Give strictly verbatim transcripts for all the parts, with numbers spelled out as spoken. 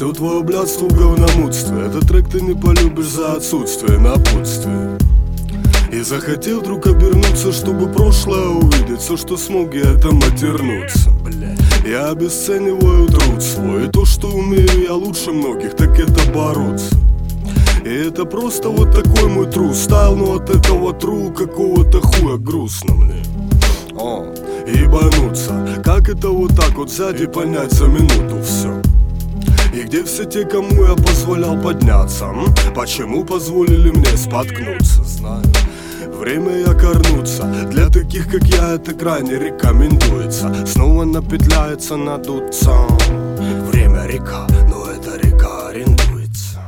Все твое блядство в говномудстве. Этот трек ты не полюбишь за отсутствие напутствия. И захотел вдруг обернуться, чтобы прошлое увидеть. Все, что смог, я это матернуться. Я обесцениваю труд свой. И то, что умею я лучше многих, так это бороться. И это просто вот такой мой тру стайл. Но от этого тру какого-то хуя грустно мне. О, ебануться. Как это вот так вот взять и понять за минуту все? И где все те, кому я позволял подняться? М? Почему позволили мне споткнуться? Знаю, время якорнуться. Для таких, как я, это крайне рекомендуется. Снова напетляется, надуться. Время река, но эта река арендуется.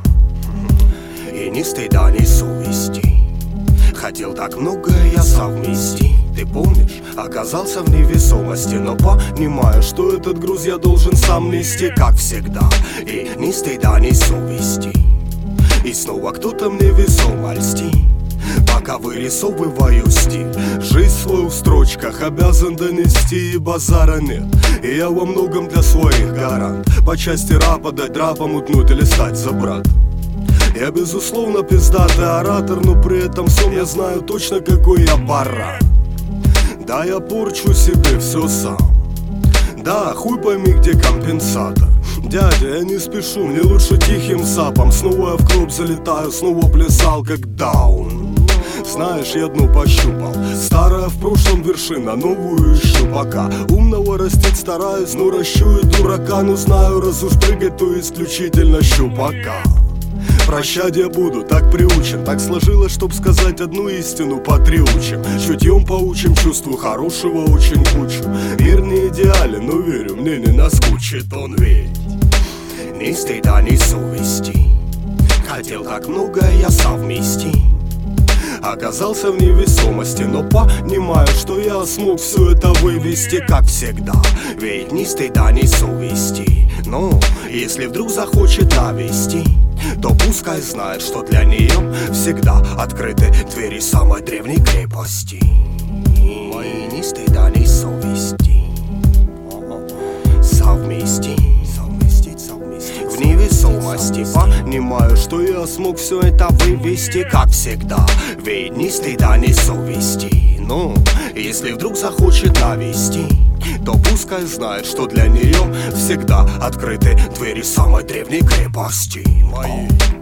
И ни стыда, ни совести. Хотел так многое я совместить. Ты помнишь, оказался в невесомости. Но понимаю, что этот груз я должен сам нести, как всегда. И ни стыда, ни совести. И снова кто-то мне весомо льстит. Пока вырисовываю стиль, жизнь свою в строчках обязан донести, и базара нет. И я во многом для своих гарант. По части рапа дать рапом утнуть или стать за брат. Я безусловно пиздатый оратор, но при этом всем я знаю точно, какой я баран. Да, я порчу себе все сам. Да, хуй пойми, где компенсатор. Дядя, я не спешу, мне лучше тихим сапом. Снова я в клуб залетаю, снова плясал как даун. Знаешь, я дно пощупал. Старая в прошлом вершина, новую ищу пока. Умного растить стараюсь, но ращу и дурака. Но знаю, раз уж прыгать, то исключительно щупака. Прощать я буду, так приучен. Так сложилось, чтоб сказать одну истину, потриучим. Чутьем поучим, чувству хорошего очень кучу. Мир не идеален, но верю, мне не наскучит он ведь. Ни стыда, ни совести. Хотел так многое я совместить. Оказался в невесомости, но понимаю, что я смог все это вывести, как всегда. Ведь ни стыда, ни совести. Но если вдруг захочет навести, то пускай знает, что для нее всегда открыты двери самой древней крепости. Мои ни стыда, ни совести. Совмести, совместить, совместить. В невесомости понимаю, что я смог все это вывести, как всегда. Ведь ни стыда, ни совести. Но если вдруг захочет навести, то пускай знает, что для нее всегда открыты двери самой древней крепости. Мои